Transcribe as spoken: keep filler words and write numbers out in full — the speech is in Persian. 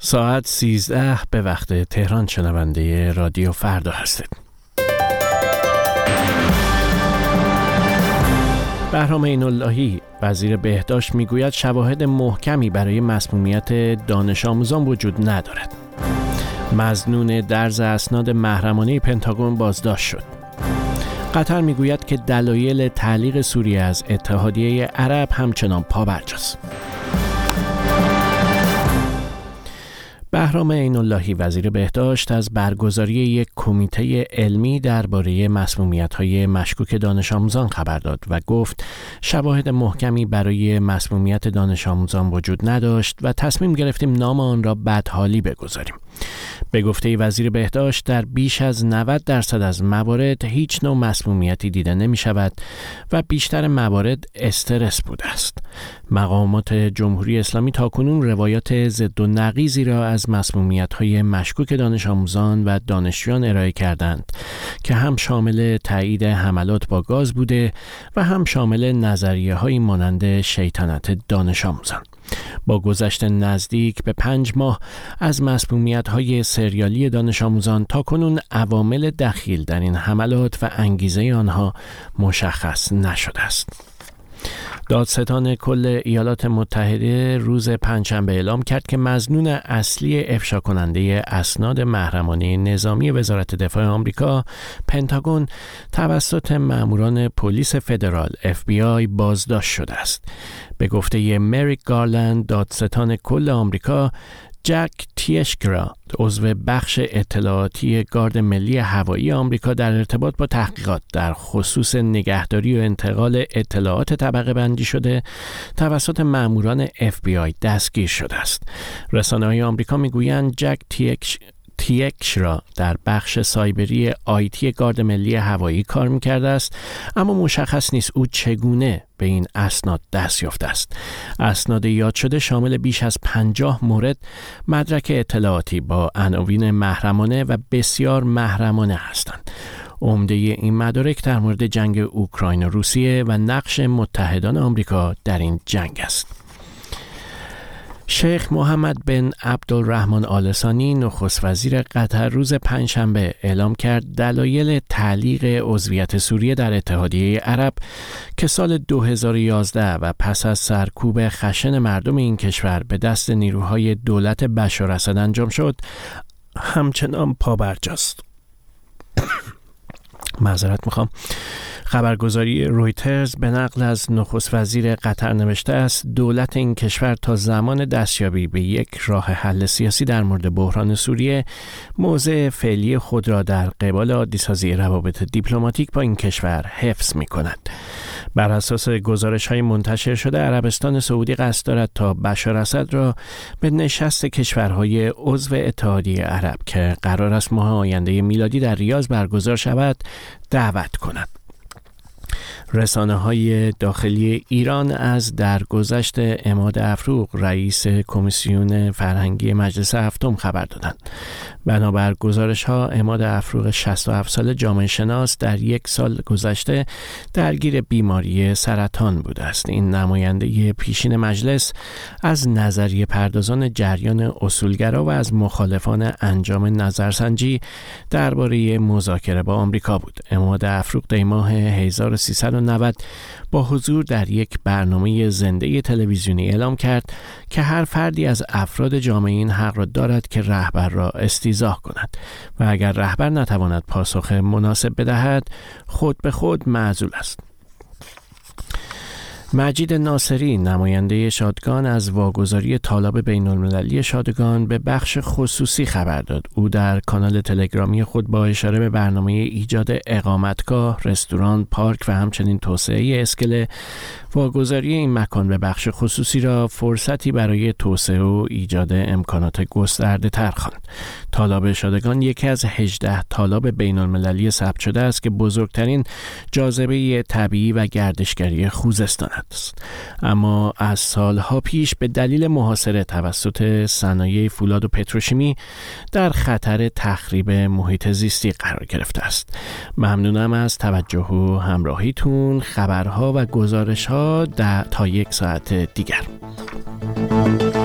ساعت سیزده به وقت تهران شنونده رادیو فردا هستید. بهرام عین‌اللهی وزیر بهداشت میگوید شواهد محکمی برای مسمومیت دانش آموزان وجود ندارد. مظنون درز اسناد محرمانه پنتاگون بازداشت شد. قطر میگوید که دلایل تعلیق سوریه از اتحادیه عرب همچنان پابرجاست. بهرام عین‌اللهی وزیر بهداشت از برگزاری یک کمیته علمی درباره مسمومیت‌های مشکوک دانش آموزان خبر داد و گفت شواهد محکمی برای مسمومیت دانش آموزان وجود نداشت و تصمیم گرفتیم نام آن را بدحالی بگذاریم. به گفته وزیر بهداشت در بیش از نود درصد از موارد هیچ نوع مسمومیتی دیده نمی شود و بیشتر موارد استرس بوده است. مقامات جمهوری اسلامی تاکنون روایات ضد و نقیضی را از مسمومیت‌های مشکوک دانش آموزان و دانشجویان ارائه کردند که هم شامل تایید حملات با گاز بوده و هم شامل نظریه‌هایی مانند شیطنت دانش آموزان. با گذشت نزدیک به پنج ماه از مسمومیت‌های سریالی دانش آموزان تاکنون عوامل دخیل در این حملات و انگیزه آنها مشخص نشده است. دادستان کل ایالات متحده روز پنجشنبه اعلام کرد که مظنون اصلی افشا کننده اسناد محرمانه نظامی وزارت دفاع آمریکا پنتاگون توسط ماموران پلیس فدرال اف بی آی بازداشت شده است. به گفته مریک گارلند دادستان کل آمریکا، جک تیشکرا عضو بخش اطلاعاتی گارد ملی هوایی آمریکا در ارتباط با تحقیقات در خصوص نگهداری و انتقال اطلاعات طبقه بندی شده توسط ماموران اف بی آی دستگیر شده است. رسانه‌های آمریکا میگویند جک تیکش تیکشرا در بخش سایبری آیتی گارد ملی هوایی کار می‌کرده است، اما مشخص نیست او چگونه به این اسناد دست یافته است. اسناد یاد شده شامل بیش از پنجاه مورد مدرک اطلاعاتی با عناوین محرمانه و بسیار محرمانه هستند. عمده این مدارک در مورد جنگ اوکراین و روسیه و نقش متحدان آمریکا در این جنگ است. شیخ محمد بن عبدالرحمن آل ثانی نخست وزیر قطر روز پنجشنبه اعلام کرد دلایل تعلیق عضویت سوریه در اتحادیه عرب که سال دو هزار و یازده و پس از سرکوب خشن مردم این کشور به دست نیروهای دولت بشار اسد انجام شد همچنان پابرجاست. معذرت میخوام. خبرگزاری رویترز به نقل از نخست وزیر قطر نوشته است دولت این کشور تا زمان دستیابی به یک راه حل سیاسی در مورد بحران سوریه موضع فعلی خود را در قبال عادی‌سازی روابط دیپلماتیک با این کشور حفظ می کند. بر اساس گزارش‌های منتشر شده عربستان سعودی قصد دارد تا بشار اسد را به نشست کشورهای عضو اتحادیه عرب که قرار است ماه آینده میلادی در ریاض برگزار شود دعوت کند. رسانه‌های داخلی ایران از درگذشت عماد افروغ رئیس کمیسیون فرهنگی مجلس هفتم خبر دادند. بنابر گزارش‌ها عماد افروغ شصت و هفت ساله جامعه شناس در یک سال گذشته درگیر بیماری سرطان بوده است. این نماینده پیشین مجلس از نظریه پردازان جریان اصولگرا و از مخالفان انجام نظرسنجی درباره مذاکره با آمریکا بود. عماد افروغ در ماه هزار و سیصد و نود با حضور در یک برنامه زنده تلویزیونی اعلام کرد که هر فردی از افراد جامعه این حق را دارد که رهبر را استیضاح کند و اگر رهبر نتواند پاسخ مناسب بدهد خود به خود معزول است. مجید ناصری نماینده شادگان از واگذاری طالاب بین المللی شادگان به بخش خصوصی خبر داد. او در کانال تلگرامی خود با اشاره به برنامه ایجاد اقامتگاه، رستوران، پارک و همچنین توسعه اسکله واگذاری این مکان به بخش خصوصی را فرصتی برای توسعه و ایجاد امکانات گسترده تر خواند. طالاب شادگان یکی از هجده طالاب بین المللی ثبت شده است که بزرگترین جاذبه طبیعی و گردشگری خوزستان است. اما از سالها پیش به دلیل محاصره توسط صنایع فولاد و پتروشیمی در خطر تخریب محیط زیستی قرار گرفته است. ممنونم از توجه و همراهیتون. خبرها و گزارش‌ها تا یک ساعت دیگر.